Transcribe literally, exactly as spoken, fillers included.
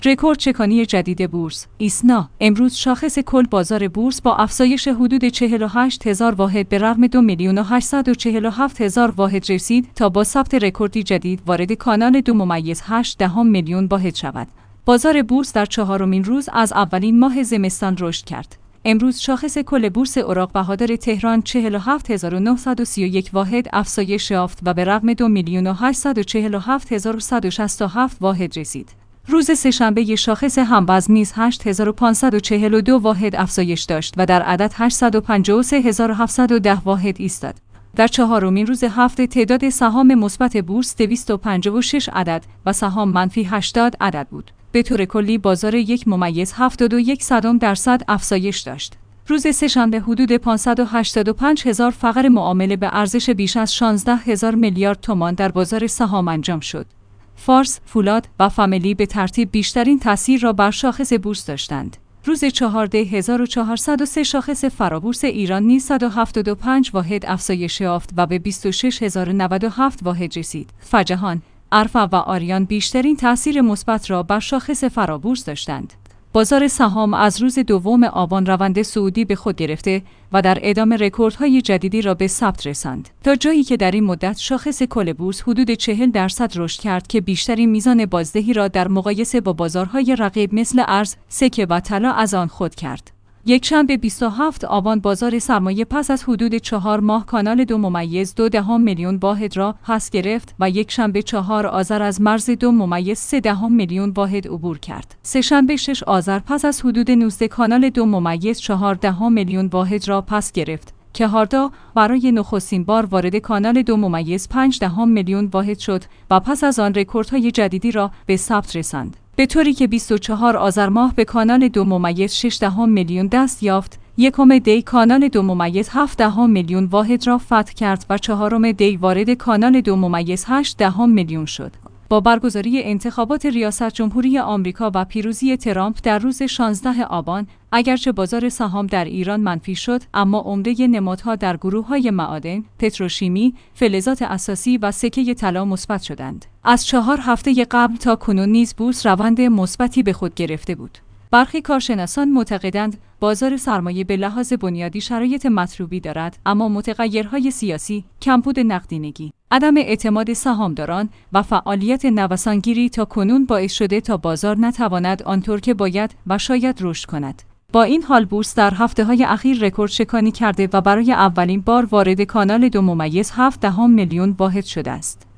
رکورد چکانی جدید بورس ایسنا امروز شاخص کل بازار بورس با افزایش حدود چهل و هشت هزار واحد به رغم دو میلیون و هشتصد و چهل و هفت هزار واحد رسید تا با ثبت رکوردی جدید وارد کانال دو ممیز هشت دهم میلیون واحد شود. بازار بورس در چهارمین روز از اولین ماه زمستان رشد کرد. امروز شاخص کل بورس اوراق بهادار تهران چهل و هفت هزار و نهصد و سی و یک واحد افزایش یافت و به رغم دو میلیون و هشتصد و چهل و هفت هزار و صد و شصت و هفت واحد رسید. روز سه‌شنبه شاخص هموزن نیز هشت هزار و پانصد و چهل و دو واحد افزایش داشت و در عدد هشتصد و پنجاه و سه هزار و هفتصد و ده واحد ایستاد. در چهارمین روز هفته تعداد سهام مثبت بورس دویست و پنجاه و شش عدد و سهام منفی هشتاد عدد بود. به طور کلی بازار یک ممیز هفتاد و یک صدم درصد افزایش داشت. روز سه‌شنبه حدود پانصد و هشتاد و پنج هزار فقر معامله به ارزش بیش از شانزده هزار میلیارد تومان در بازار سهام انجام شد. فارس، فولاد و فامیلی به ترتیب بیشترین تأثیر را بر شاخص بورس داشتند. روز چهارده هزار و چهارصد و سه شاخص فرابورس ایران نیز صد و هفتاد و پنج واحد افزایش یافت و به بیست و شش هزار و نود و هفت واحد رسید. فجهان، ارفا و آریان بیشترین تأثیر مثبت را بر شاخص فرابورس داشتند. بازار سهام از روز دوم آبان روند صعودی به خود گرفته و در ادامه رکوردهای جدیدی را به ثبت رساند تا جایی که در این مدت شاخص کل بورس حدود چهل درصد رشد کرد که بیشترین میزان بازدهی را در مقایسه با بازارهای رقیب مثل ارز، سکه و طلا از آن خود کرد. یکشنبه بیست و هفتم آبان بازار سرمایه پس از حدود چهار ماه کانال دو ممیز دو دهم میلیون واحد را پس گرفت و یکشنبه چهار آذر از مرز دو ممیز سه دهم میلیون واحد عبور کرد. سه‌شنبه شش آذر پس از حدود نوزده کانال دو ممیز چهار دهم میلیون واحد را پس گرفت که هاردا برای نخستین بار وارد کانال دو ممیز پنج دهم میلیون واحد شد و پس از آن رکوردهای جدیدی را به ثبت رساند. به طوری که بیست و چهارم آذر ماه به کانال دو ممیز شش دهم میلیون دست یافت، یکم دی کانال دو ممیز هفت دهم میلیون واحد را فتح کرد و چهارم دی وارد کانال دو ممیز هشت دهم میلیون شد. با برگزاری انتخابات ریاست جمهوری آمریکا و پیروزی ترامپ در روز شانزدهم آبان، اگرچه بازار سهام در ایران منفی شد، اما عمده نمادها در گروه‌های معادن، پتروشیمی، فلزات اساسی و سکه طلا مثبت شدند. از چهار هفته قبل تا کنون نیز بورس روند مثبتی به خود گرفته بود. برخی کارشناسان معتقدند بازار سرمایه به لحاظ بنیادی شرایط مطلوبی دارد، اما متغیرهای سیاسی، کمبود نقدینگی، عدم اعتماد سهامداران و فعالیت نوسانگیری تا کنون باعث شده تا بازار نتواند آنطور که باید و شاید رشد کند. با این حال بورس در هفته‌های اخیر رکورد شکانی کرده و برای اولین بار وارد کانال دو ممیز هفت دهم میلیون واحد شده است.